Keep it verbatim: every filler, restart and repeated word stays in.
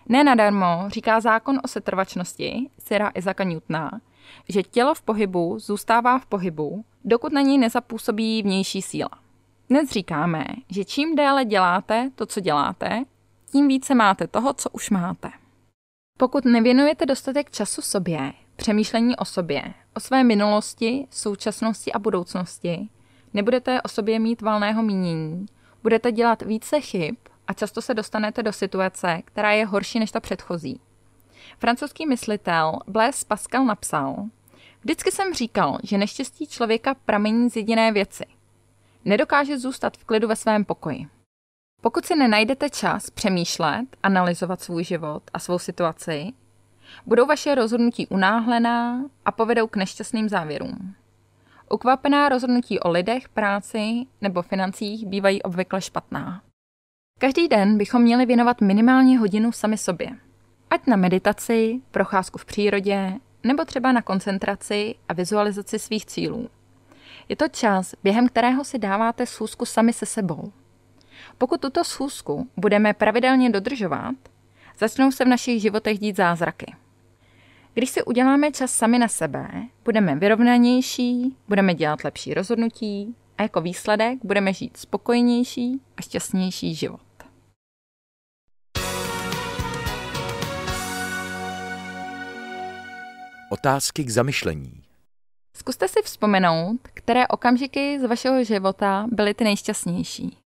Nenadarmo říká zákon o setrvačnosti Sira Isaaca Newtona, že tělo v pohybu zůstává v pohybu, dokud na něj nezapůsobí vnější síla. Dnes říkáme, že čím déle děláte to, co děláte, tím více máte toho, co už máte. Pokud nevěnujete dostatek času sobě, přemýšlení o sobě, o své minulosti, současnosti a budoucnosti, nebudete o sobě mít valného mínění, budete dělat více chyb a často se dostanete do situace, která je horší než ta předchozí. Francouzský myslitel Blaise Pascal napsal: Vždycky jsem říkal, že neštěstí člověka pramení z jediné věci. Nedokáže zůstat v klidu ve svém pokoji. Pokud si nenajdete čas přemýšlet, analyzovat svůj život a svou situaci, budou vaše rozhodnutí unáhlená a povedou k nešťastným závěrům. Ukvapená rozhodnutí o lidech, práci nebo financích bývají obvykle špatná. Každý den bychom měli věnovat minimálně hodinu sami sobě. Ať na meditaci, procházku v přírodě, nebo třeba na koncentraci a vizualizaci svých cílů. Je to čas, během kterého si dáváte schůzku sami se sebou. Pokud tuto schůzku budeme pravidelně dodržovat, začnou se v našich životech dít zázraky. Když si uděláme čas sami na sebe, budeme vyrovnanější, budeme dělat lepší rozhodnutí a jako výsledek budeme žít spokojenější a šťastnější život. Otázky k zamyšlení. Zkuste si vzpomenout, které okamžiky z vašeho života byly ty nejšťastnější.